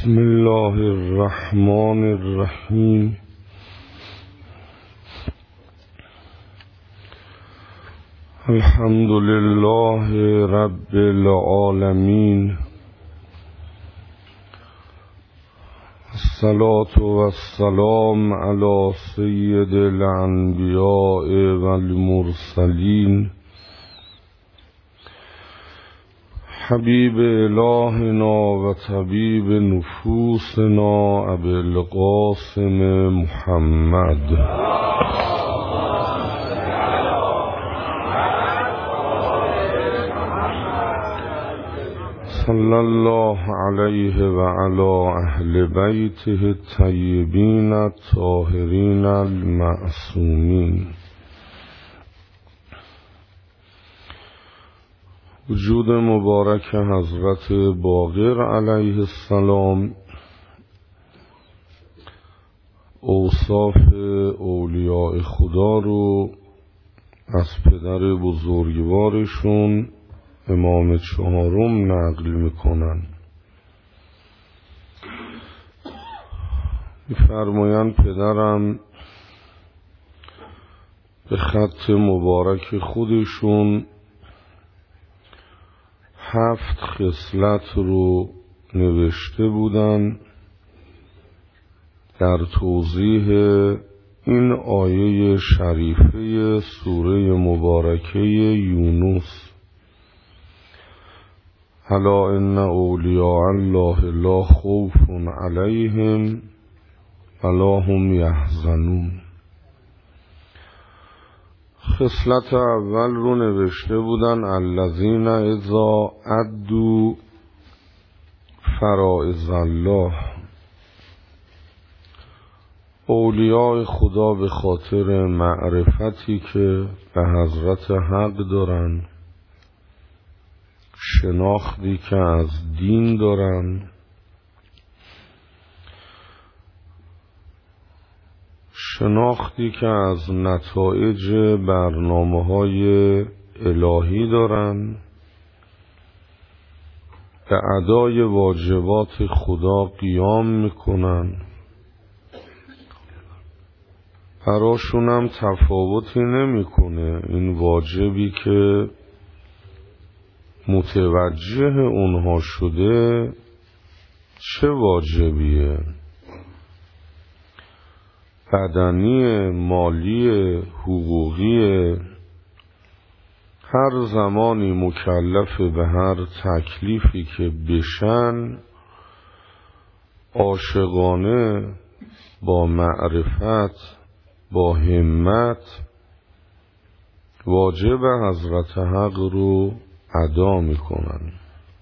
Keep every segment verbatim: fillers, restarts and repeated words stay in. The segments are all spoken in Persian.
بسم الله الرحمن الرحیم. الحمد لله رب العالمین. الصلاة والسلام علی سید الانبیاء والمرسلین حبیب الهنا و طبیب نفوسنا ابی القاسم محمد صلی الله علیه و علی اهل بیته الطیبین الطاهرین المعصومین. وجود مبارک حضرت باقر علیه السلام، اوصاف اولیاء خدا رو از پدر بزرگوارشون امام چهارم نقل میکنن. میفرمایند پدرم به خط مبارک خودشون هفت خصلت رو نوشته بودن در توضیح این آیه شریفه سوره مبارکه یونس: الا ان اولیاء الله لا خوف علیهم ولا هم یحزنون. خصلت اول رو نوشته بودن الذین اذا ادوا فرائض الله. اولیاء خدا به خاطر معرفتی که به حضرت حق دارن، شناختی که از دین دارن، شناختی که از نتایج برنامه‌های الهی دارن، به ادای واجبات خدا قیام میکنن، براشونم تفاوتی نمیکنه این واجبی که متوجه اونها شده چه واجبیه، بدنی، مالی، حقوقی. هر زمانی مکلف به هر تکلیفی که بشن عاشقانه با معرفت، با همت واجب حضرت حق رو ادا میکنن.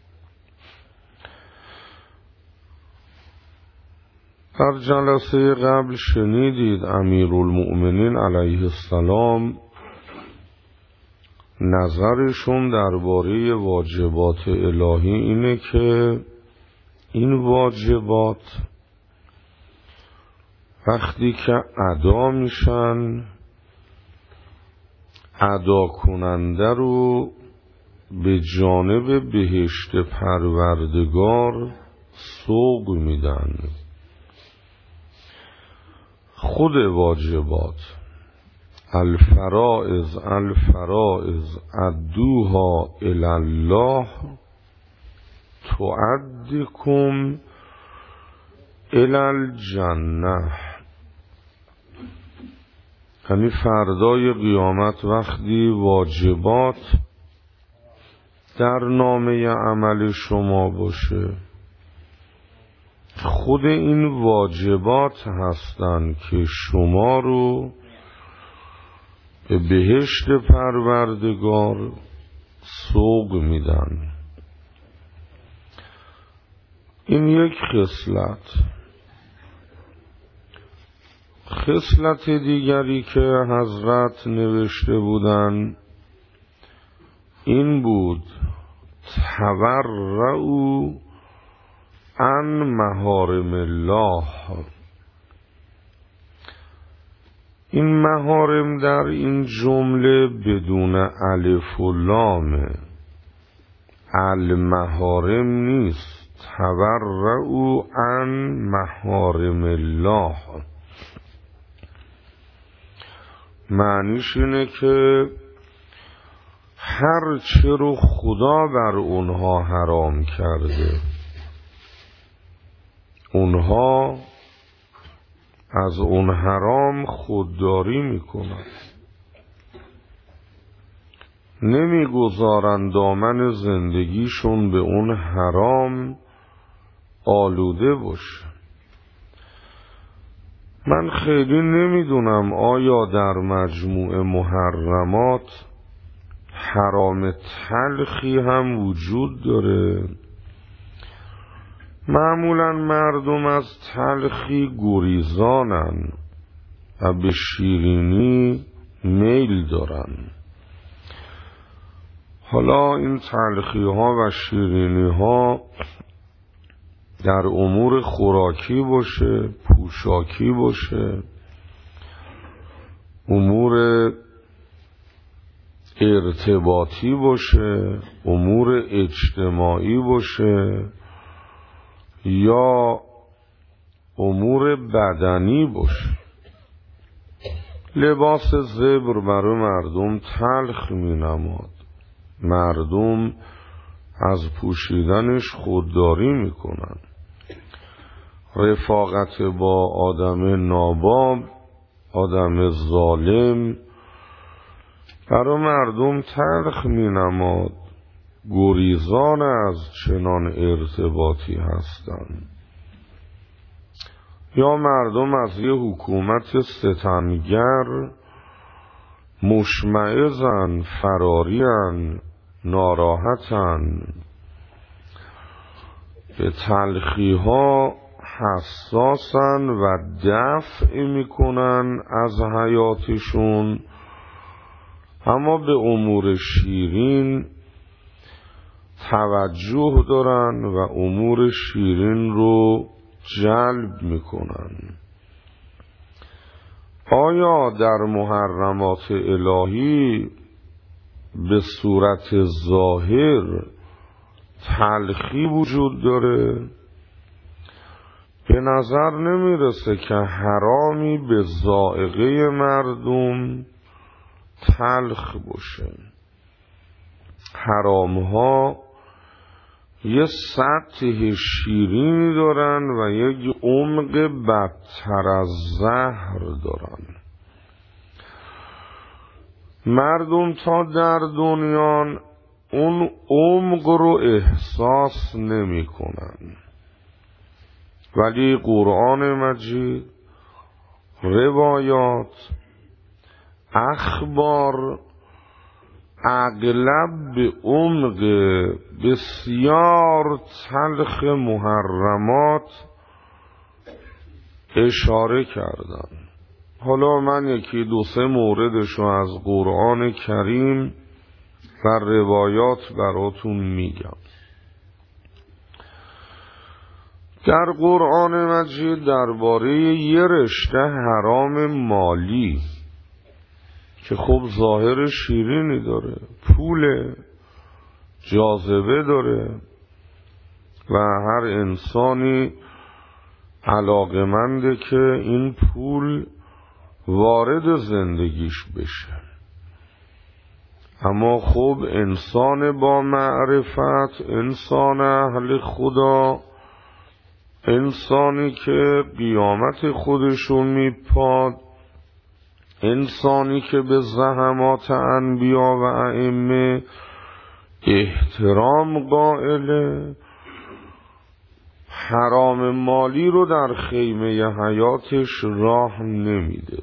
در جلسه قبل شنیدید امیرالمؤمنین علیه السلام نظرشون درباره واجبات الهی اینه که این واجبات وقتی که ادا میشن ادا کننده رو به جانب بهشت پروردگار سوق میدن. خود واجبات الفرائض الفرائض ادوها الی الله تعدکم الی الجنه. یعنی فردای قیامت وقتی واجبات در نامه عمل شما باشه، خود این واجبات هستن که شما رو به بهشت پروردگار سوق میدن. این یک خصلت. خصلت دیگری که حضرت نوشته بودن این بود: تورعوا عن محارم الله. این محارم در این جمله بدون الف و لامه، المحارم نیست. تبرعوا عن محارم الله. معنیش اینه که هر چه رو خدا بر اونها حرام کرده اونها از اون حرام خودداری میکنن، نمیگذارن دامن زندگیشون به اون حرام آلوده باشه. من خیلی نمیدونم آیا در مجموع محرمات حرام تلخی هم وجود داره. معمولا مردم از تلخی گریزانن و به شیرینی میل دارن. حالا این تلخی ها و شیرینی ها در امور خوراکی باشه، پوشاکی باشه، امور ارتباطی باشه، امور اجتماعی باشه یا امور بدنی باشه. لباس زبر برای مردم تلخ می نماد، مردم از پوشیدنش خودداری می کنن. رفاقت با آدم ناباب، آدم ظالم برای مردم تلخ می نماد، گریزان از چنان ارتباطی هستند. یا مردم از یه حکومت ستمگر مشمئزن، فرارین، ناراحتن، به تلخی ها حساسن و دفع میکنن از حیاتشون، اما به امور شیرین توجه دارن و امور شیرین رو جلب میکنن. آیا در محرمات الهی به صورت ظاهر تلخی وجود داره؟ به نظر نمیرسه که حرامی به ذائقه مردم تلخ باشه. حرام ها یه سطح شیرینی دارن و یک عمق بدتر از زهر دارن. مردم تا در دنیا اون عمق رو احساس نمی کنن، ولی قرآن مجید، روایات، اخبار اغلب به عمق بسیار تلخ محرمات اشاره کردن. حالا من یکی دو سه موردشو از قرآن کریم و روایات براتون میگم. در قرآن مجید درباره یه رشته حرام مالی که خب ظاهر شیرینی داره، پول جاذبه داره و هر انسانی علاقمنده که این پول وارد زندگیش بشه. اما خب انسان با معرفت، انسان اهل خدا، انسانی که قیامت خودشو میپاد، انسانی که به زحمات انبیا و ائمه احترام قائله، حرام مالی رو در خیمه حیاتش راه نمیده.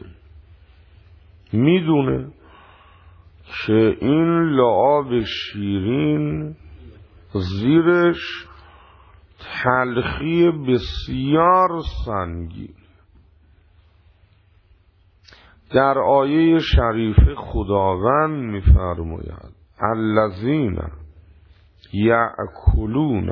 میدونه که این لعاب شیرین زیرش تلخی بسیار سنگین. در آیه شریف خداوند می‌فرماید الذین یأکلون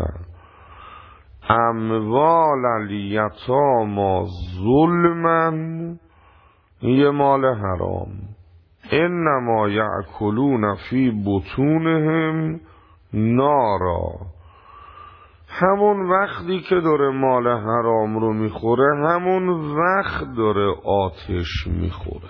اموال الیتامی ظلما، یه مال حرام، انما یأکلون فی بطونهم نارا، همون وقتی که داره مال حرام رو میخوره همون وقت داره آتش میخوره.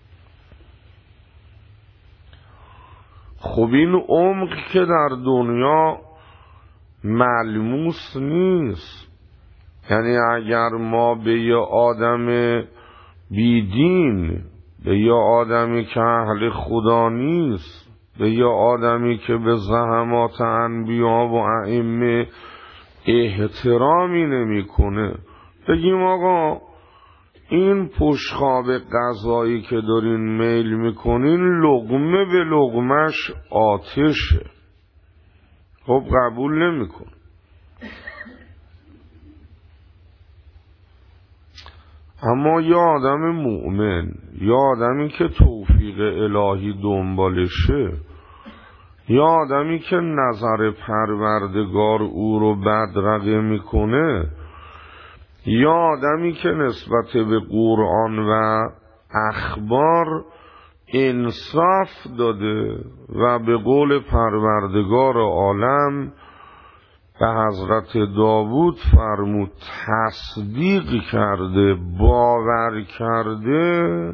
خب این عمق که در دنیا ملموس نیست. یعنی اگر ما به یه آدم بیدین، به یه آدمی که اهل خدا نیست، به یه آدمی که به زحمات انبیا و ائمه احترامی نمیکنه بگیم آقا این پشتخواب غذایی که دارین میل میکنین لقمه به لقمش آتشه، خب قبول نمیکن. اما یا آدم مؤمن، یا آدمی که توفیق الهی دنبالشه، یا آدمی که نظر پروردگار او رو بدرقه میکنه، یا آدمی که نسبت به قرآن و اخبار انصاف داده و به قول پروردگار عالم به حضرت داوود فرمود تصدیق کرده، باور کرده،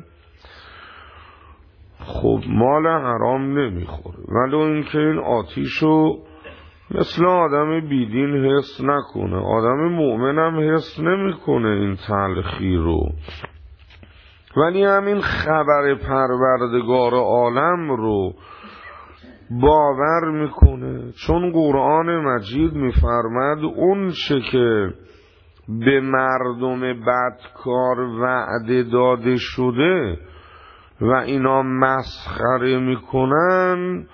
خب مال حرام نمیخوره. ولو اینکه این آتیشو مثل آدم بیدین حس نکنه، آدم مؤمن هم حس نمیکنه این تلخی رو، ولی همین خبر پروردگار عالم رو باور میکنه. چون قرآن مجید میفرماد اون چه که به مردم بدکار وعده داده شده و اینا مسخره میکنن،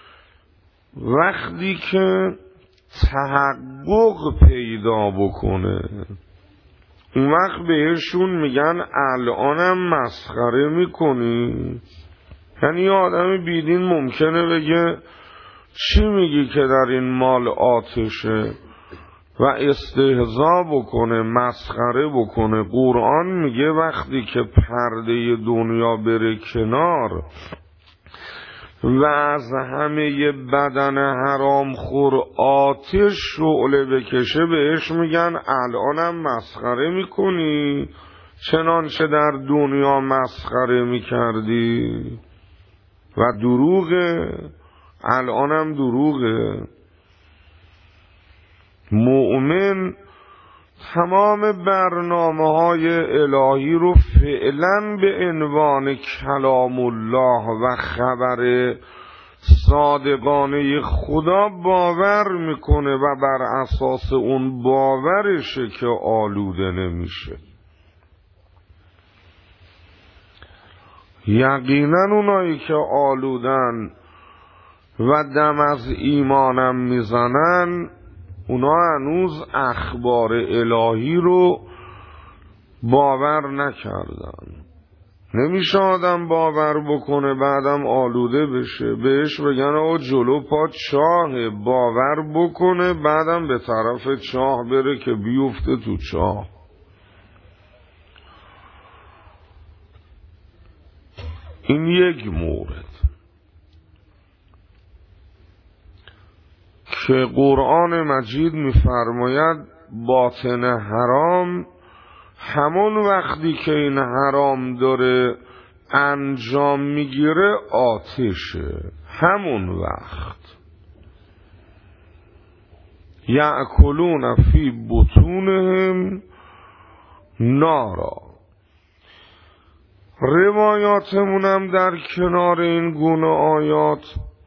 وقتی که تحقق پیدا بکنه اون وقت بهشون میگن الانم مسخره میکنی. یعنی یه آدم بیدین ممکنه بگه چی میگی که در این مال آتشه و استهزا بکنه، مسخره بکنه. قرآن میگه وقتی که پرده دنیا بره کنار و از همه بدن حرام خور آتش شعله بکشه بهش میگن الانم مسخره میکنی، چنانچه در دنیا مسخره میکردی. و دروغه، الانم دروغه. مؤمن تمام برنامه های الهی رو فعلا به عنوان کلام الله و خبر صادقانه خدا باور میکنه و بر اساس اون باورشه که آلوده نمیشه. یقینا اونایی که آلودن و دم از ایمانم میزنن اونا هنوز اخبار الهی رو باور نکردن. نمیشه آدم باور بکنه بعدم آلوده بشه. بهش بگن آقا جلو پا چاهه، باور بکنه بعدم به طرف چاه بره که بیفته تو چاه. این یک مورد که قرآن مجید می‌فرماید باطن حرام همون وقتی که این حرام داره انجام میگیره آتشه. همون وقت یأکلون فی بطونهم نارا. روایاتمونم در کنار این گونه آیات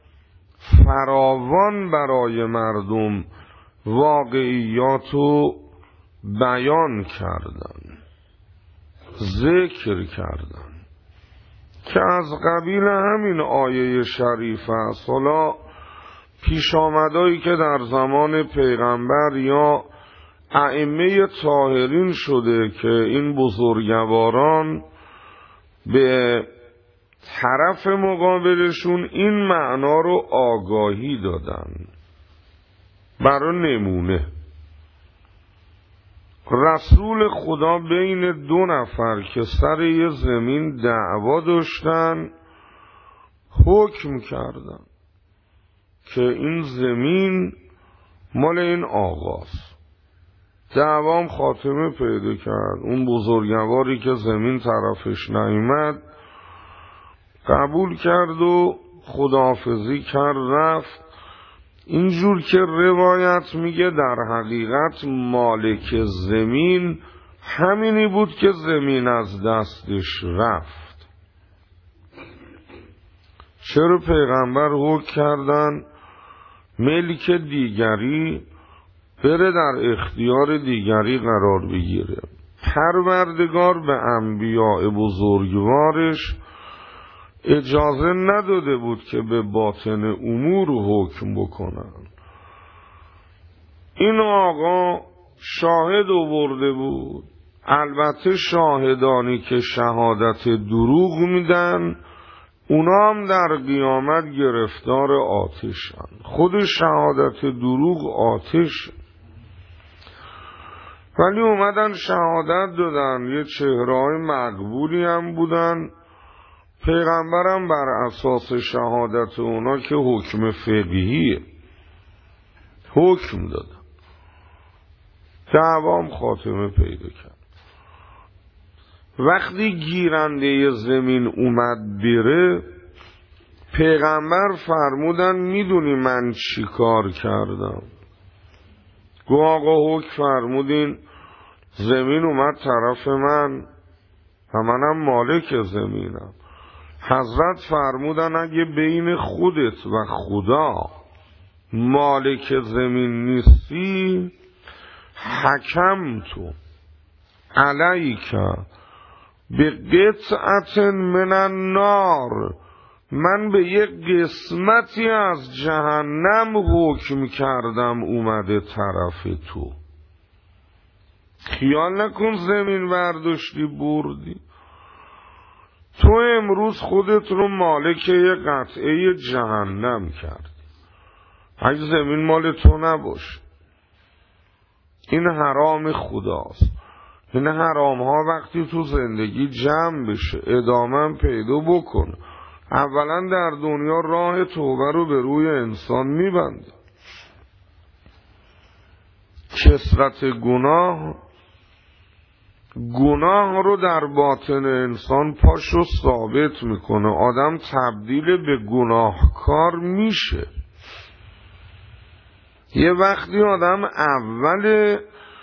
فراوان برای مردم واقعیات رو بیان کردن، ذکر کردن که از قبیل همین آیه شریف است. حالا پیش آمدایی که در زمان پیغمبر یا ائمه طاهرین شده که این بزرگواران به طرف مقابلشون این معنا رو آگاهی دادن. برای نمونه رسول خدا بین دو نفر که سر یه زمین دعوا داشتن حکم کردن که این زمین مال این آقاست. دعوام خاتمه پیدا کرد. اون بزرگواری که زمین طرفش نیامد قبول کرد و خداحافظی کرد رفت. اینجور که روایت میگه در حقیقت مالک زمین همینی بود که زمین از دستش رفت. چرا پیغمبر حکم کردن ملک دیگری بره در اختیار دیگری قرار بگیره؟ پروردگار به انبیاء بزرگوارش اجازه نداده بود که به باطن امور حکم بکنن. این آقا شاهد آورده بود، البته شاهدانی که شهادت دروغ میدن اونا هم در قیامت گرفتار آتشن. خود شهادت دروغ آتش، ولی اومدن شهادت دادن، یه چهره‌های مقبولی هم بودن. پیغمبرم بر اساس شهادت اونا که حکم فقهیه حکم دادن. دعوام خاتمه پیدا کرد. وقتی گیرنده زمین اومد بره، پیغمبر فرمودن میدونی من چی کار کردم؟ گو آقا حکم فرمودین زمین اومد طرف من و منم مالک زمینم. حضرت فرمودن اگه بین خودت و خدا مالک زمین نیستی، حکم تو علیک به قطعت من النار، من به یک قسمتی از جهنم حکم کردم اومده طرف تو. خیال نکن زمین برداشتی بردی. تو امروز خودت رو مالک یک قطعه جهنم کردی. اگه زمین مال تو نباشه. این حرام خداست. این حرام ها وقتی تو زندگی جمع بشه ادامه پیدا بکنه، اولا در دنیا راه توبه رو به روی انسان میبنده. کثرت گناه گناه رو در باطن انسان پاشو ثابت میکنه. آدم تبدیل به گناهکار میشه. یه وقتی آدم اول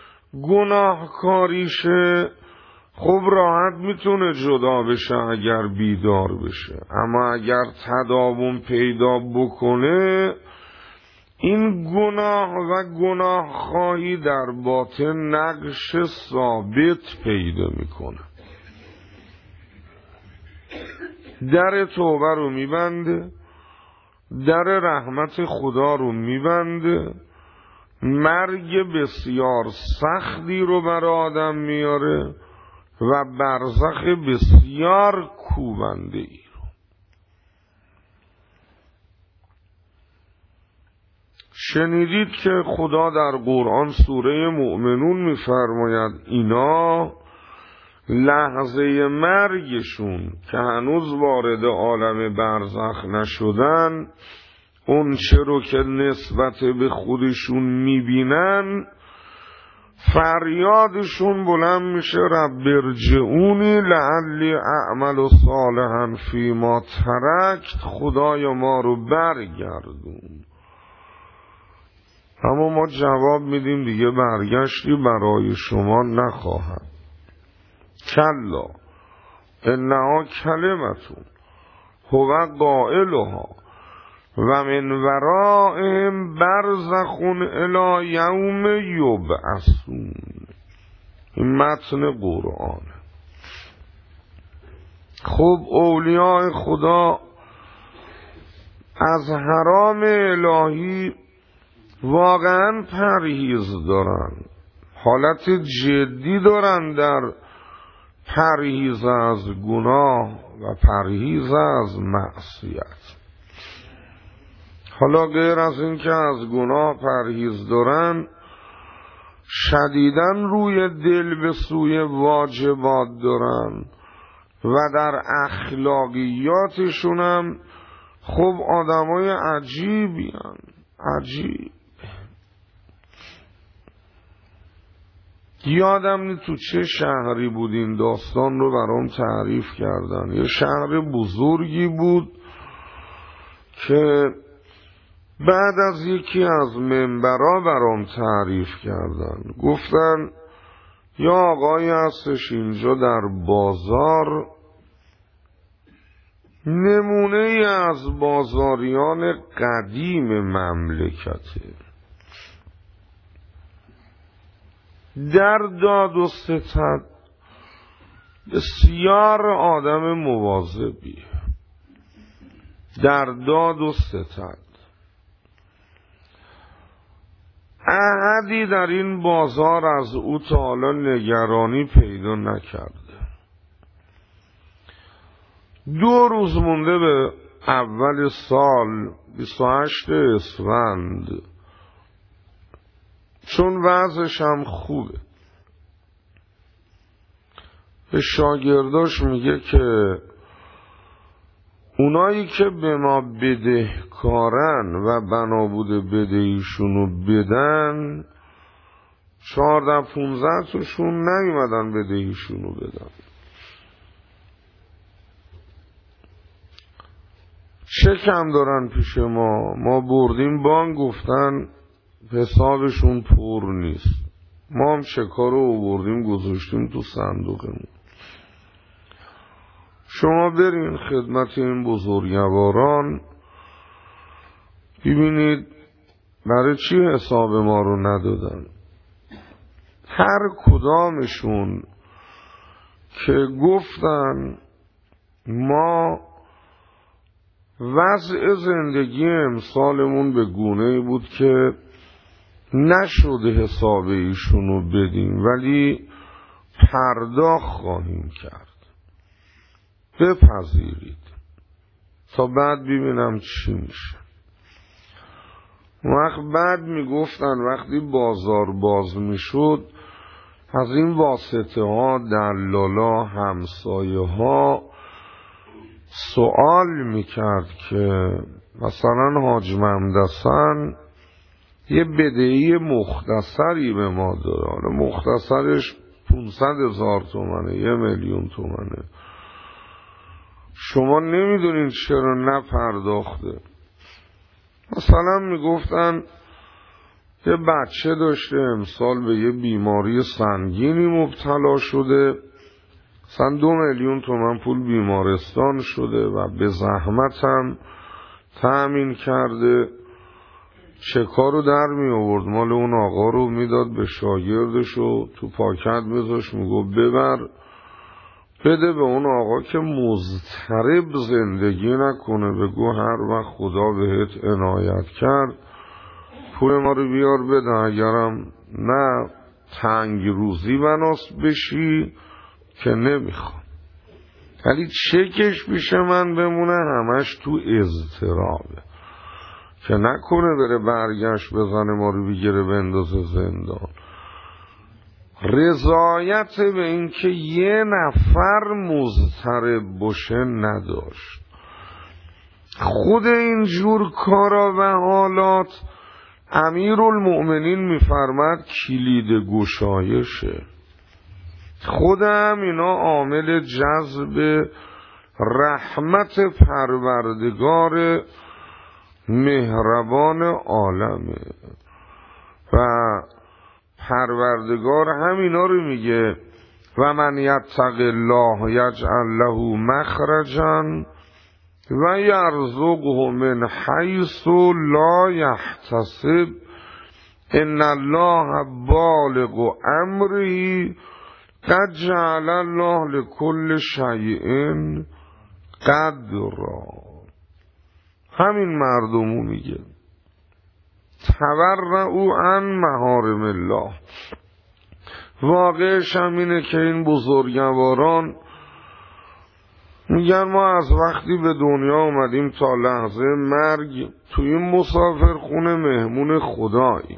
گناهکاریشه خب راحت میتونه جدا بشه اگر بیدار بشه، اما اگر تداوم پیدا بکنه این گناه و گناه خواهی در باطن نقش ثابت پیدا میکنه. در توبه رو میبنده، در رحمت خدا رو میبنده، مرگ بسیار سختی رو بر آدم میاره و برزخ بسیار کوبنده ای رو. شنیدید که خدا در قرآن سوره مؤمنون میفرماید اینا لحظه مرگشون که هنوز وارد عالم برزخ نشدن، اون چه رو که نسبت به خودشون میبینن فریادشون بلند میشه رب ارجعونی لعلی اعمل صالحا فیما ترکت، خدایا ما رو برگردون. اما ما جواب میدیم دیگه برگشتی برای شما نخواهد. کلا انها کلمتون هو قائلها و من ورائهم برزخون الی یوم یبعثون. این متن قرآن. خب اولیاء خدا از حرام الهی واقعا پرهیز دارن، حالت جدی دارن در پرهیز از گناه و پرهیز از معصیت. حالا غیر از این که از گناه پرهیز دارن، شدیداً روی دل به سوی واجبات دارن و در اخلاقیاتشون هم خب آدمای عجیبی هن. عجیب یادم نی تو چه شهری بود این داستان رو برام تعریف کردن. یه شهر بزرگی بود که بعد از یکی از منبرها برام تعریف کردن، گفتن یا آقایی هستش اینجا در بازار، نمونه ای از بازاریان قدیم مملکته، در داد و ستد بسیار آدم مواظبی، در داد و ستد احدی در این بازار از او تا حالا نگرانی پیدا نکرده. دو روز مونده به اول سال بیست و هشت اسفند، چون وضعش هم خوبه، به شاگرداش میگه که اونایی که به ما بدهکارن و بنا بوده بدهیشونو بدن، چهارده پونزده توشون نیومدن بدهیشونو بدن. چه کم دارن پیش ما؟ ما بردیم بانک، گفتن حسابشون پر نیست. ما هم چکا رو بردیم گذاشتیم تو صندوقمون. شما برین خدمت این بزرگواران ببینید برای چی حساب ما رو ندادن. هر کدامشون که گفتن ما وضع زندگی امسالمون به گونه بود که نشده حساب ایشونو بدیم، ولی پرداخت خواهیم کرد، بپذیرید تا بعد ببینم چی میشه. وقت بعد میگفتن وقتی بازار باز میشد از این واسطه ها، دلالا، همسایه ها سوال میکرد که مثلا حاج محمد حسن یه بدهی مختصری به ما داره، مختصرش پونصد هزار تومنه، یه میلیون تومنه، شما نمیدونین چرا نپرداخته. مثلا میگفتن یه بچه داشته امسال به یه بیماری سنگینی مبتلا شده، مثلا دو میلیون تومن پول بیمارستان شده و به زحمت هم تأمین کرده، چکا رو در می آورد مال اون آقا رو میداد به شاگردش و تو پاکت بذاش، میگو ببر بده به اون آقا که مضطرب زندگی نکنه، بگو هر وقت خدا بهت عنایت کرد پول ما رو بیار بده، اگرم نه تنگ روزی بناس بشی که نمیخوام، ولی چکش پیش من بمونه همش تو اضطرابه که نکنه بره برگشت بزنه ما رو بگیره بندازه زندان. رضایت به این که یه نفر مضطرب باشه نداشت. خود این جور کارا و حالات امیرالمؤمنین میفرماد کلید گشایشه. خودم اینا عامل جذب رحمت پروردگار مهربان عالمه و پروردگار همینا رو میگه و من یتق الله یجعل له مخرجا و یرزقه من حیث لا یحتسب ان الله بالغ امره قد جعل الله لكل شیء قدرا. همین مردمو میگه تورعوا عن محارم الله. واقعش هم اینه که این بزرگواران میگن ما از وقتی به دنیا اومدیم تا لحظه مرگ توی این مسافرخونه مهمون خداییم.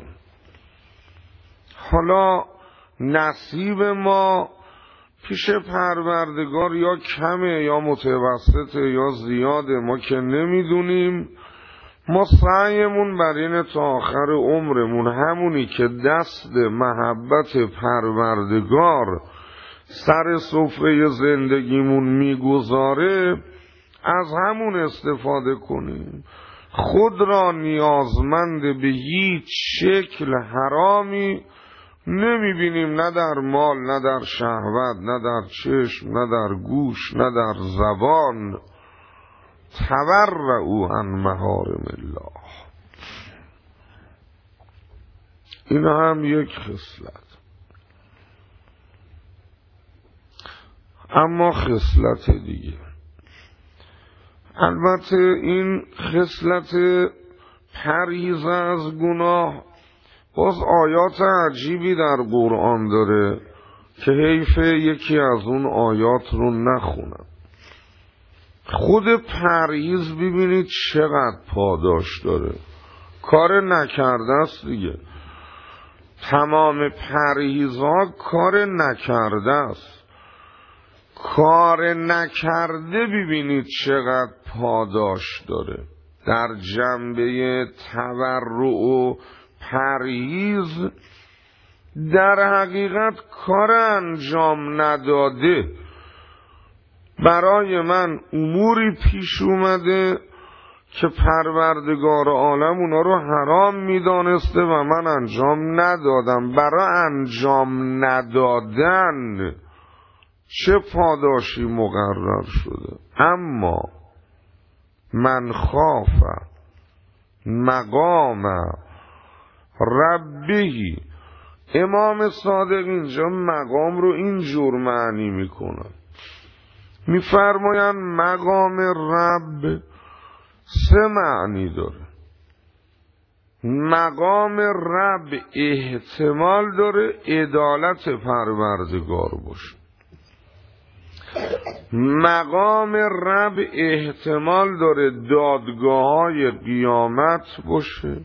حالا نصیب ما پیش پروردگار یا کمه یا متوسطه یا زیاده، ما که نمیدونیم، ما سعیمون بر اینه تا آخر عمرمون همونی که دست محبت پروردگار سر سفره زندگیمون میگذاره از همون استفاده کنیم. خود را نیازمند به هیچ شکل حرامی نمیبینیم، نه در مال، نه در شهوت، نه در چشم، نه در گوش، نه در زبان. تورعوا عن محارم الله. این هم یک خصلت. اما خصلت دیگه، البته این خصلت پرهیز از گناه باز آیات عجیبی در قرآن داره که حیفه یکی از اون آیات رو نخونم. خود پرهیز ببینید چقدر پاداش داره. کار نکرده است دیگه. تمام پرهیزها کار نکرده است. کار نکرده ببینید چقدر پاداش داره. در جنبه تورع و پرهیز در حقیقت کار انجام نداده برای من اموری پیش اومده که پروردگار عالم اونا رو حرام میدانسته و من انجام ندادم. برای انجام ندادن چه پاداشی مقرر شده. اما من خاف مقام ربی، امام صادق اینجا مقام رو اینجور معنی میکنه، میفرمایند مقام رب سه معنی داره. مقام رب احتمال داره عدالت پروردگار باشه. مقام رب احتمال داره دادگاه های قیامت باشه.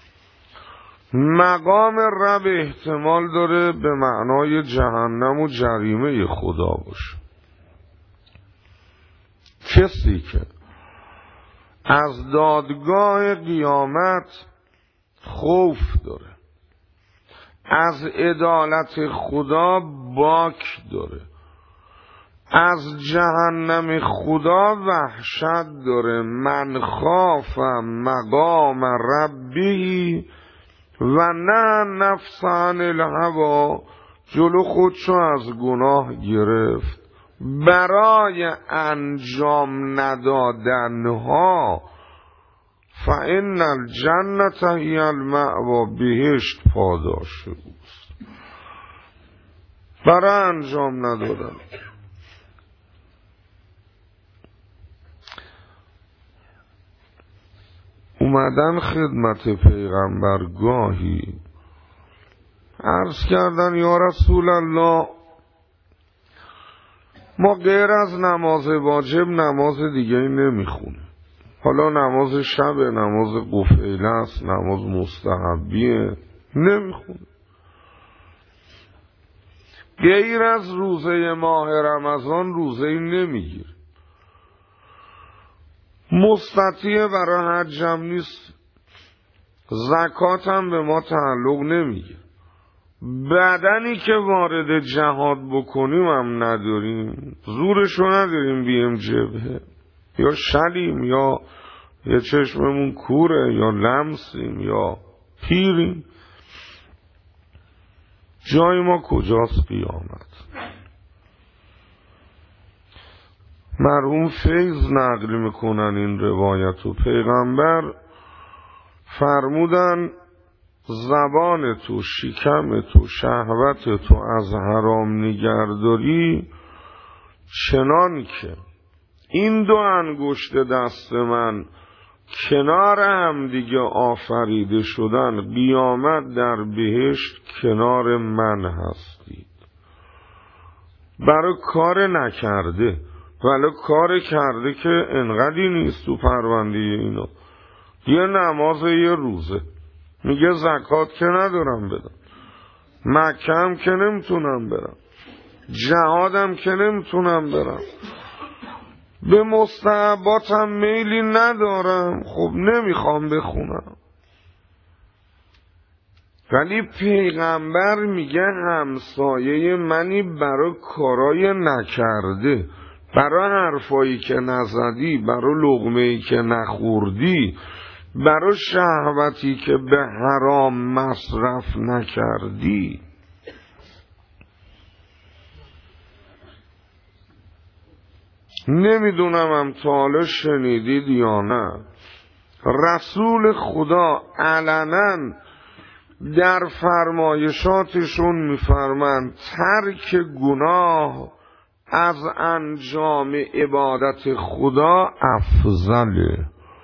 مقام رب احتمال داره به معنای جهنم و جریمه خدا باشه. کسی که از دادگاه قیامت خوف داره، از عدالت خدا باک داره، از جهنم خدا وحشت داره، من خاف مقام ربی و نه نفس عن الهوا، جلو خودشو از گناه گرفت برای انجام ندادنها. فإن الجنة هی المأوی، بهشت پاداش اوست برای انجام ندادن. اومدن خدمت پیغمبر گاهی عرض کردن یا رسول الله ما غیر از نماز واجب نماز دیگه نمیخونه. حالا نماز شب، نماز قفیله است، نماز مستحبیه، نمیخونه. غیر از روزه ماه رمضان روزه نمیگیر. مستطیع برای حج هم نیست. زکات هم به ما تعلق نمیگه. بدنی که وارد جهاد بکنیم هم نداریم، زورشو نداریم بیم جبهه، یا شلیم، یا یه چشممون کوره، یا لمسیم، یا پیریم. جای ما کجاست قیامت؟ مرحوم فیض نقل میکنن این روایت و پیغمبر فرمودن زبان تو، شکم تو، شهوت تو از حرام نگهداری چنان که این دو انگشت دست من کنار هم دیگه آفریده شدن، قیامت در بهشت کنار من هستید. برای کار نکرده، ولی کار کرده که انقدی نیست تو پرونده اینا. یه نماز یه روزه، میگه زکات که ندارم بدم، مکه هم که نمیتونم برم، جهادم که نمیتونم برم، به مستحباتم میلی ندارم، خب نمیخوام بخونم. ولی پیغمبر میگه همسایه منی برای کارای نکرده، برای حرفایی که نزدی، برای لقمه‌ای که نخوردی، برای شهوتی که به حرام مصرف نکردی. نمیدونم هم تا حالا شنیدید یا نه، رسول خدا علنا در فرمایشاتشون میفرمند ترک گناه از انجام عبادت خدا افضله.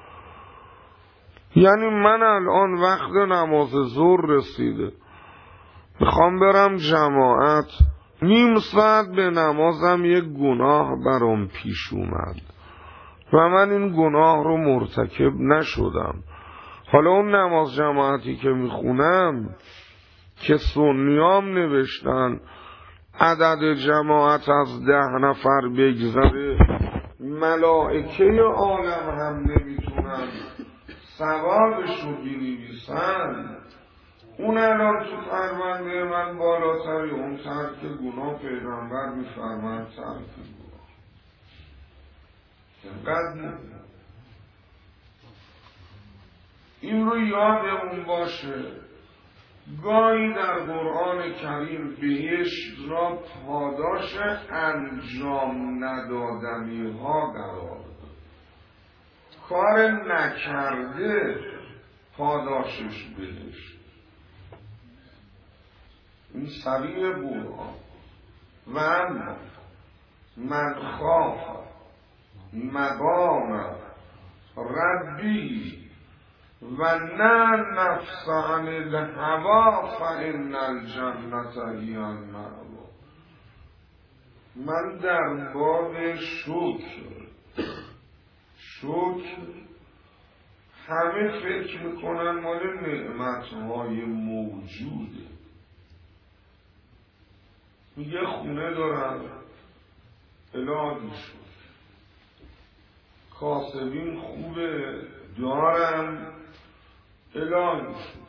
یعنی من الان وقت نماز ظهر رسیده، میخوام برم جماعت، نیم ساعت به نمازم یک گناه برام پیش اومد و من این گناه رو مرتکب نشدم. حالا اون نماز جماعتی که میخونم که سنیام نوشتن عدد جماعت از ده نفر بگذره، ملائکه عالم هم نمیتونن ثوابش رو بنویسن، اون الان تو پرونده من بالاتری اون ترک گناه پیغمبر میفرمند ترک گناه. اینقدر این رو یادمون باشه. گاهی در قرآن کریم بهشت را پاداش انجام ندادنی ها قرار داد. کار نکرده پاداشش بهشت. این سریع قرآن. و اما من خاف مقام ربی و نه نفس عن الهوا فان الجنة هی المأوا. من در باب شکر شکر همه فکر میکنن مال نعمتهای موجوده. میگه خونه دارم الهی شکر، کاسبین خوبه دارم الهی شکر،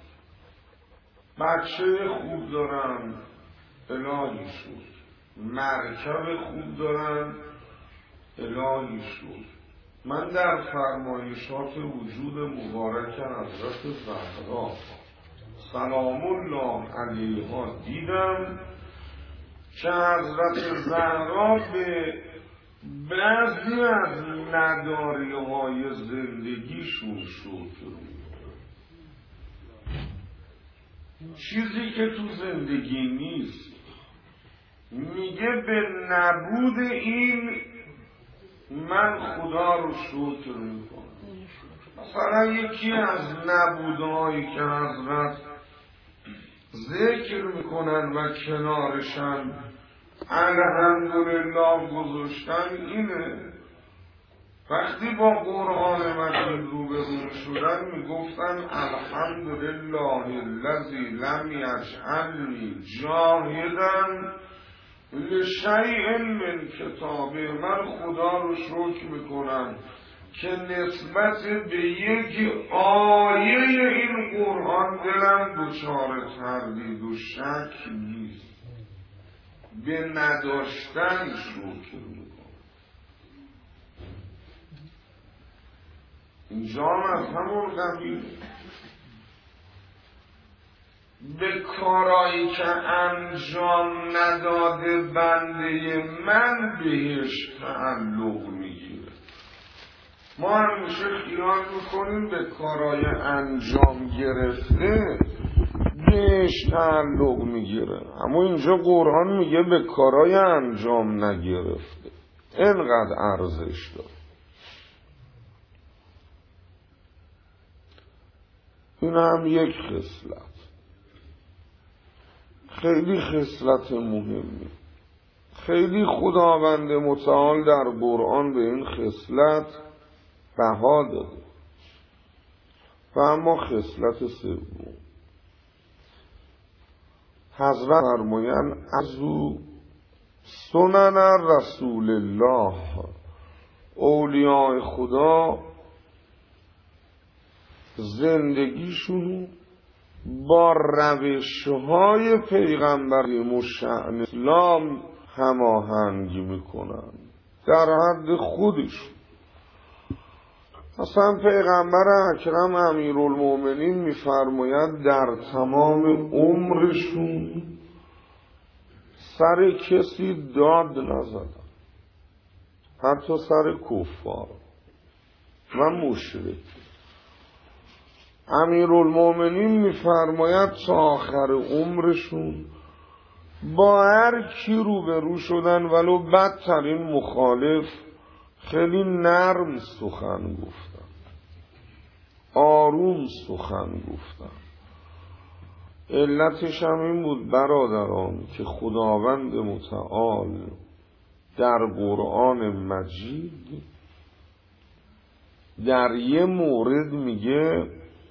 بچه خوب دارم الهی شکر، مرکب خوب دارم الهی شکر. من در فرمایشات وجود مبارک حضرت زهرا سلام الله علیها دیدم که حضرت زهرا به بعضی از نداری های زندگیشون شکر میکنه. چیزی که تو زندگی نیست میگه به نبود این من خدا رو شکر میکنم. مثلا یکی از نبودهایی که حضرت ذکر میکنن و کنارشن الحمدلله گذاشتن اینه وقتی با قرآن مجید روبرو شدن میگفتن الحمدلله الذی لم یجعلنی جاهدا لشیء من کتابه. من خدا رو شکر میکنم که نسبت به یک آیه این قرآن دلم دچار تردید و شک نیست، به نداشتن شکر میکنم. اینجا هم از همون قبیل به کارایی که انجام نداده بنده من بهش تعلق میگیره. ما همیشه خیال میکنیم به کارای انجام گرفته بهش تعلق میگیره، اما اینجا قرآن میگه به کارای انجام نگرفته اینقدر ارزش داره. این هم یک خصلت، خیلی خصلت مهمی. خیلی خداوند متعال در قرآن به این خصلت بها داده. و اما خصلت سوم حضرت فرمایند از او سنن رسول الله اولیاء خدا زندگیشون با روشهای پیغمبری مشعن اسلام هماهنگ میکنن در حد خودشون. اصلا پیغمبر اکرم امیرالمومنین میفرماید در تمام عمرشون سر کسی داد نزدن، حتی سر کفار و مشرک. امیرالمومنین میفرماید تا آخر عمرشون با هر کی روبرو شدن ولو بدترین مخالف خیلی نرم سخن گفتن، آروم سخن گفتن. علتش هم این بود برادران که خداوند متعال در قرآن مجید در یه مورد میگه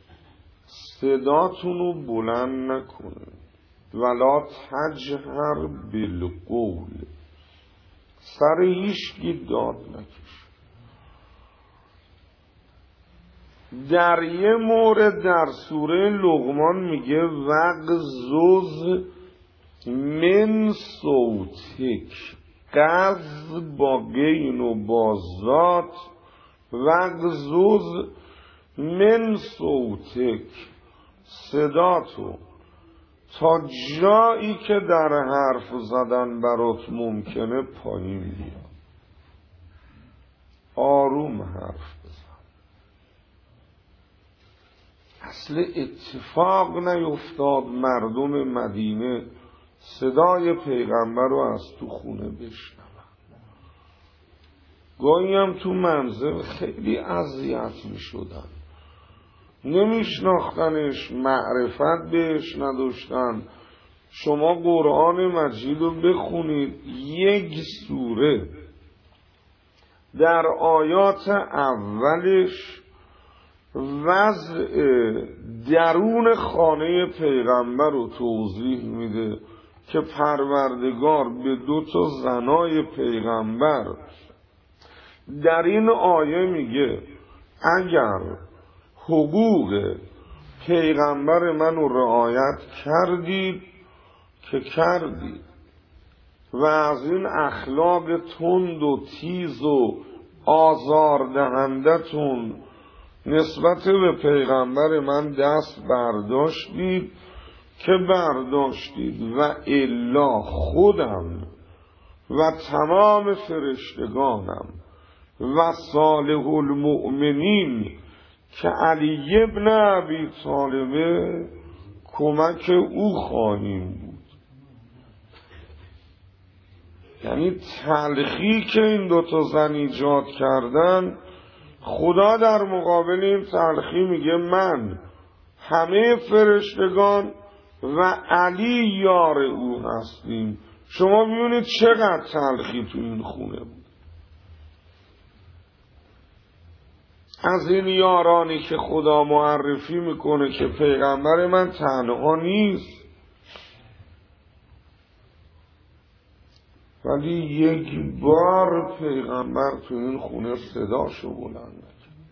صداتونو بلند نکنه ولا تجهر بالقول، سر هیچکی داد نکش. در یه مورد در سوره لقمان میگه وغضض من صوتک، غض با غین و با ذات، وغضض من صوتک، صداتو تا جایی که در حرف زدن برات ممکنه پایین بیاد، آروم حرف بزن. اصل اتفاق نیفتاد مردم مدینه صدای پیغمبر رو از تو خونه بشنون. گاهی هم تو منزل خیلی اذیت می شدن، نمیشناختنش، معرفت بهش نداشتن. شما قرآن مجید رو بخونید، یک سوره در آیات اولش وضع درون خانه پیغمبر رو توضیح میده که پروردگار به دو تا زنای پیغمبر در این آیه میگه اگر حقوق پیغمبر منو رعایت کردید که کردید و از این اخلاق تند و تیز و آزاردهندتون نسبت به پیغمبر من دست برداشتید که برداشتید و الا خودم و تمام فرشتگانم و صالح المؤمنین که علی ابن ابی طالبه کمک او خواهیم بود. یعنی تلخی که این دوتا زن ایجاد کردن، خدا در مقابل این تلخی میگه من همه فرشتگان و علی یار او هستیم. شما میبینید چقدر تلخی تو این خونه بود. از این یارانی که خدا معرفی میکنه که پیغمبر من تنها نیست، ولی یک بار پیغمبر تو این خونه صداشو بلند نکرد،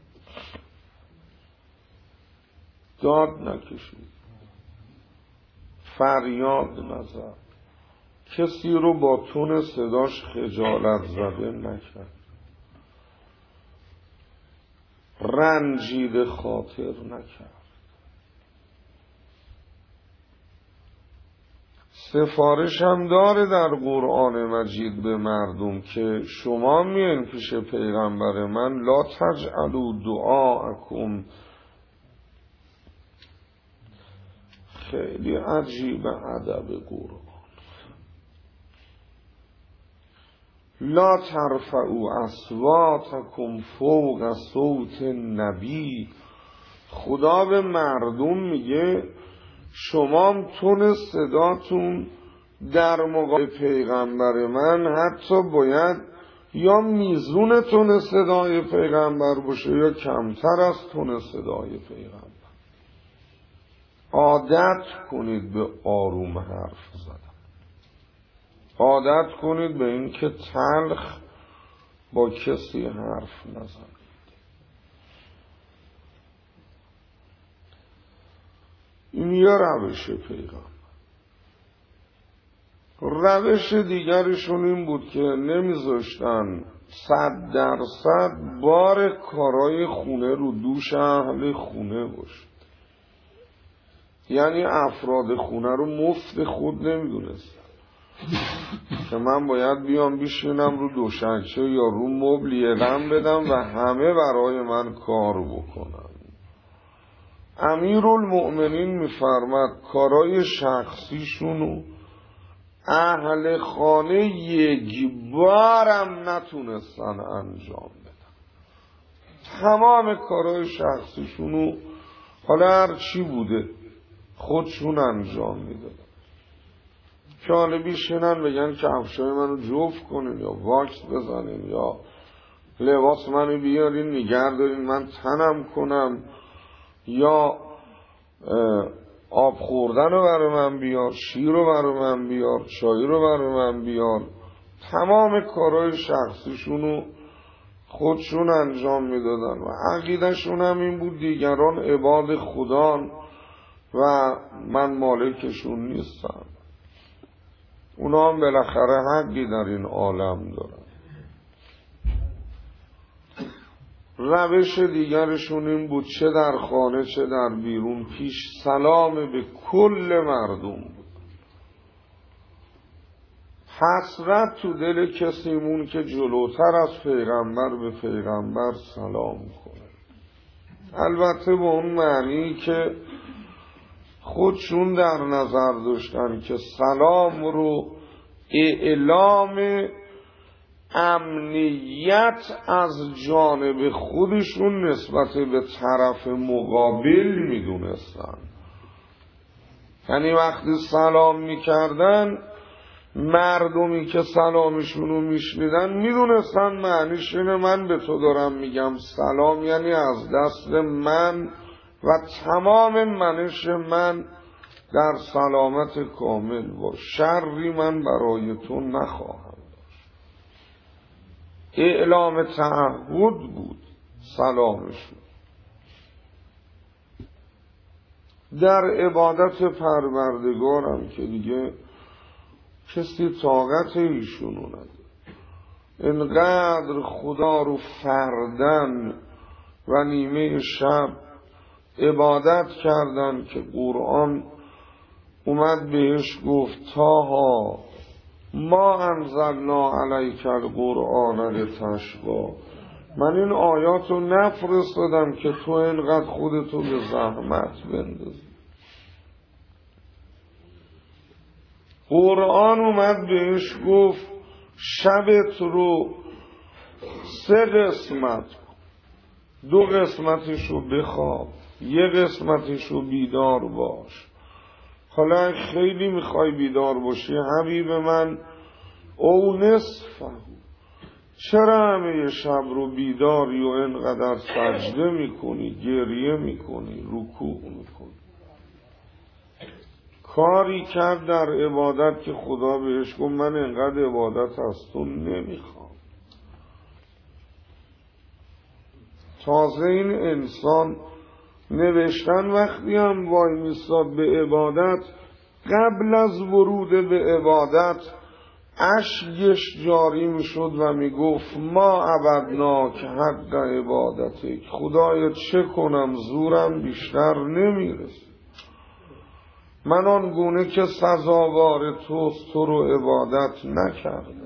داد نکشید، فریاد نزد، کسی رو با تون صداش خجالت زده نکرد، رنجیده خاطر نکرد. سفارش هم داره در قرآن مجید به مردم که شما میان پیش پیغمبر من لا تجعلوا دعاءکم. خیلی عجیب ادب قرآن. لا ترفعوا اصواتکم فوق صوت النبی. خدا به مردم میگه شما تون صداتون در مقابل پیغمبر من حتی باید یا میزون تون صدای پیغمبر باشه یا کمتر از تون صدای پیغمبر. عادت کنید به آروم حرف زدن، عادت کنید به این که تلخ با کسی حرف نزنید. این یه روش پیغمبر. روش دیگرشون این بود که نمیذاشتن صد درصد بار کارای خونه رو دوش اهل خونه باشه. یعنی افراد خونه رو مفت خود نمیدونستن که من باید بیام بشینم رو دوشنچه یا رو مبل یدم بدم و همه برای من کار بکنن. امیرالمؤمنین میفرماد کارای شخصیشونو اهل خانه یک بارم نتونستن انجام بدن. تمام کارای شخصیشونو حالا هر چی بوده خودشون انجام میدادن. که حالا بیشنن بگن که کفشای منو جفت کنین یا واکس بزنین یا لباس منو بیارین نگر دارین من تنم کنم یا آب خوردن رو برای من بیار، شیر رو برای من بیار، چای رو برای من بیار. تمام کارهای شخصیشونو خودشون انجام میدادن و عقیدهشون هم این بود دیگران عباد خدان و من مالکشون نیستم. اونا هم بالاخره حقی در این عالم دارن. روش دیگرشون این بود چه در خانه چه در بیرون پیش سلام به کل مردم بود. حسرت تو دل کسیمون که جلوتر از پیغمبر به پیغمبر سلام کنه. البته با اون معنی که خودشون در نظر داشتن که سلام رو اعلام امنیت از جانب خودشون نسبت به طرف مقابل میدونستن. یعنی وقتی سلام میکردن مردمی که سلامشونو میشنیدن میدونستن معنیش اینه من به تو دارم میگم سلام، یعنی از دست من و تمام منش من در سلامت کامل باش، شری من برای تو نخواهم. اعلام تعهد بود سلامشون. در عبادت پروردگارم که دیگه کسی طاقت ایشونو نداره. انقدر خدا رو فردن و نیمه شب عبادت کردن که قرآن اومد بهش گفت تاها ما انزلنا علیک القرآن لتشقی، من این آیات رو نفرستادم که تو اینقدر خودتو به زحمت بندازی. قرآن اومد بهش گفت شبت رو سه قسمت، دو قسمتش رو بخواب، یه قسمتش رو بیدار باش. حالا خیلی میخوای بیدار باشی حبیب من او نصفه، چرا همه شب رو بیداری و اینقدر سجده میکنی، گریه میکنی، رکوع میکنی؟ کاری کرد در عبادت که خدا بهش گفت من اینقدر عبادت از تو نمیخوام. تازه این انسان نوشتن وقتی هم وای میستاد به عبادت، قبل از ورود به عبادت اشکش جاری میشد و میگفت ما عبدناک حق عبادتک، خدایا چه کنم زورم بیشتر نمیرسه، من آن گونه که سزاوار توست تو رو عبادت نکردم.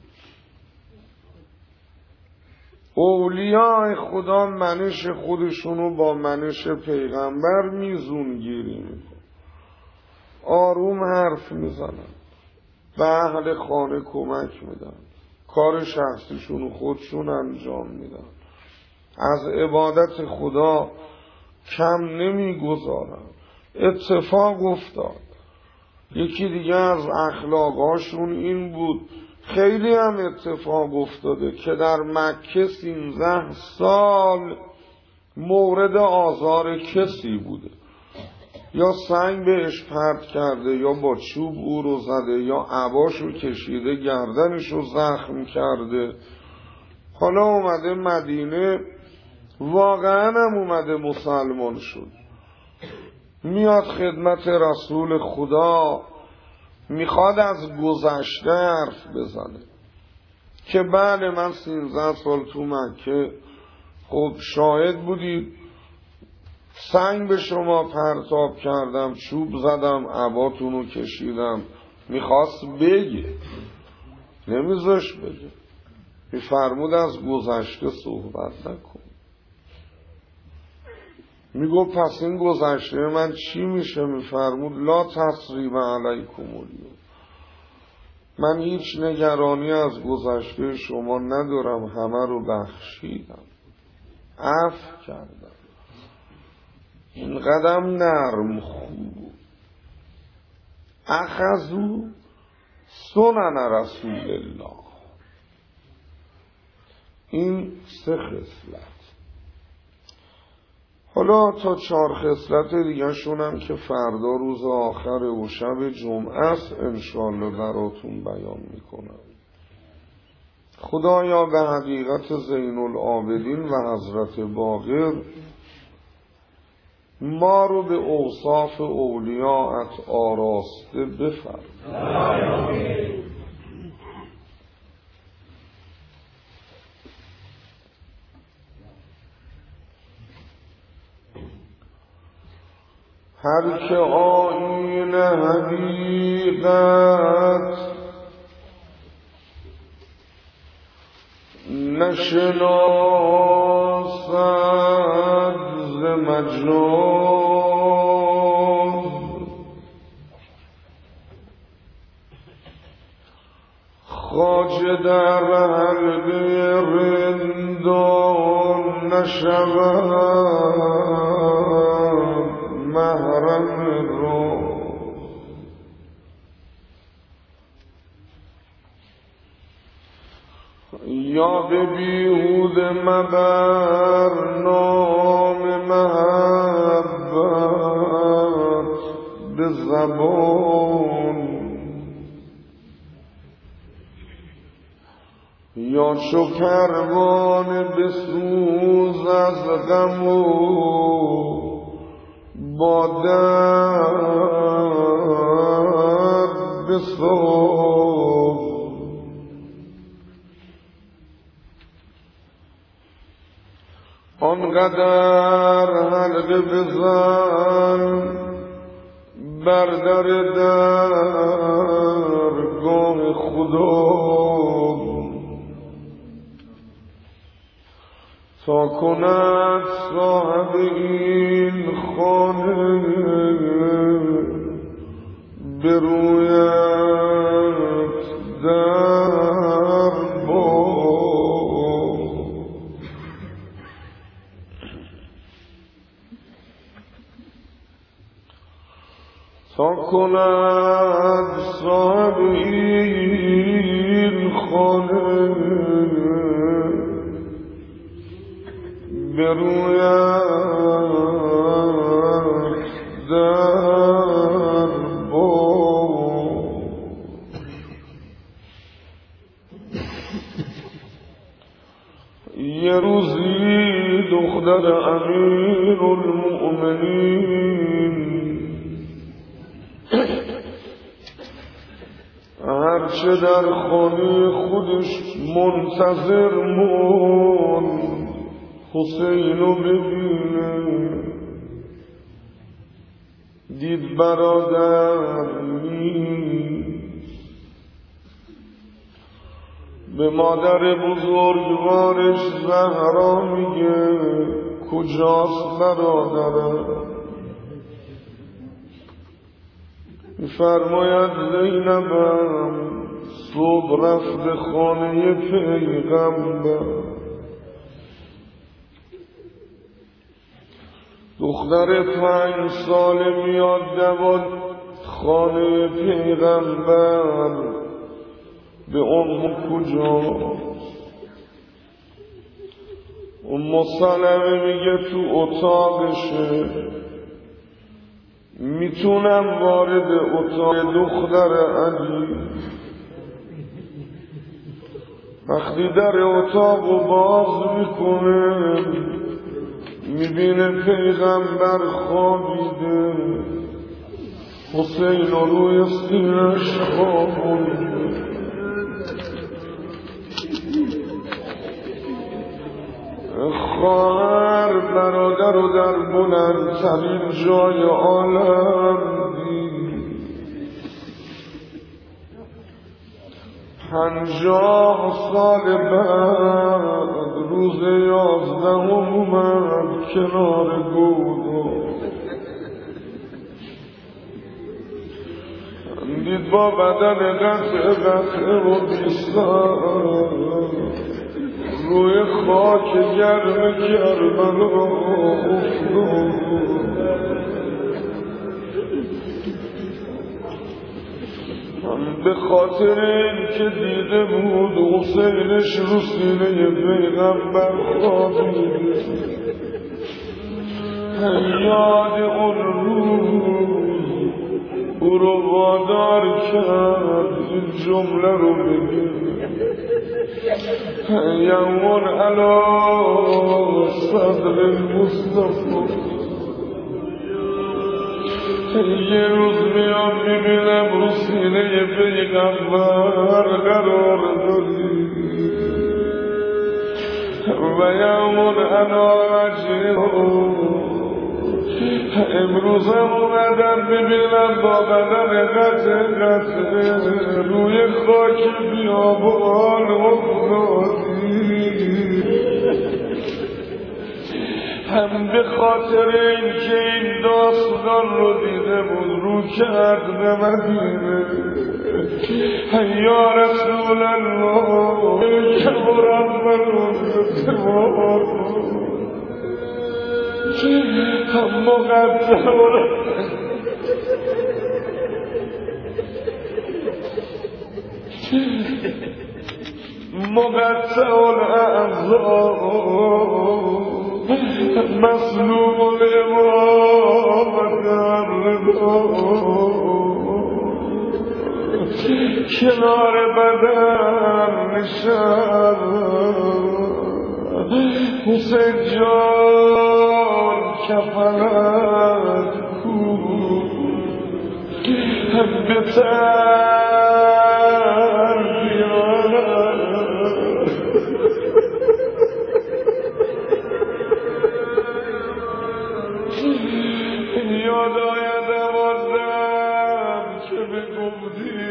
اولیاء خدا منش خودشونو با منش پیغمبر میزون گیری میکن، آروم حرف میزنن، به اهل خانه کمک میدن، کار شخصیشونو خودشون انجام میدن، از عبادت خدا کم نمیگذارن. اتفاق افتاد یکی دیگه از اخلاقاشون این بود، خیلی هم اتفاق افتاده که در مکه سیزده سال مورد آزار کسی بوده، یا سنگ بهش پرت کرده یا با چوب او رو زده یا عباشو کشیده گردنشو زخم کرده. حالا اومده مدینه، واقعا هم اومده مسلمان شد، میاد خدمت رسول خدا، میخواد از گذشته حرف بزنه که بله من سیزده سال تو مکه خب شاهد بودید، سنگ به شما پرتاب کردم، چوب زدم، عباتونو کشیدم. میخواست بگه، نمیذاش بگه، میفرمود از گذشته صحبت نکن. میگو پس این گذشته من چی میشه؟ میفرمود لا تسریب علیکم الیوم، من هیچ نگرانی از گذشته شما ندارم، همه رو بخشیدم، عفو کردم. این قدم نرم خوب اخذو سنن رسول الله. این سه خصلت. حالا تا چهار خصلت دیگه شونم که فردا روز آخر و شب جمعه است انشاءالله براتون بیان میکنم. خدایا به حقیقت زین العابدین و حضرت باقر ما رو به اوصاف اولیاءت آراسته بفرما. هر که آیین حقیقت نشناسد ز مجاز، خواجه در حلقه رندان نشود محرم رو. یا به بیهوده مبر نام محبت به زبان، یا چو پروانه بسوز از غم و با درد بساز. آنقدر حلقه بزن بر در درگاه خدا، تا کند صاحب این خانه برویت در باد. تا کند صاحب این خانه برویت در باد. یه روزی دختر امیر المؤمنین هرچه در خانه خودش منتظر موند حسینو ببینه، دید برادر نیست. به مادر بزرگوارش زهرا میگه کجاست برادرم؟ میفرماید زینبم صبح رفت خانه پیغمبر. دختر پنج ساله میاد دوان خانه پیغمبر، به ام کجاست؟ ام سلمه میگه تو اتاقشه. میتونم وارد اتاق دختر علی؟ وقتی در اتاق و باز میکنه میبینه پیغمبر خوابیده، حسین روی سینش خوابونده. خواهر برادر رو در بلندترین جای عالم دید. پنجاه سال بعد روز یازدهم اومد کنار گودو، دید با بدن قطع قطع و بیستان روی خاک گرم کربلا افتاد. به خاطر این که دیده بود حسینش رو سینه پیغمبر خوابیده، یاد اون روز او رو وادار کرد این جمله رو بگه: یوم علی صدر مصطفی. یه روز میام میبینم رو سینه پیغمبر قرار دادی و یوم علی امروز هم اومدم ببینم با بدن قطع قطع روی خاک بیابان افتادی. هم به خاطر این که این داستان رو دیده بود رو کرد به مدینه: یا رسول الله که مرمم هم مقدر مقطع الاعضاء مسلوب الامامت کنار بدن نشد. حسین جان کفنت کو به تر یاد آید آوردم که بگفتی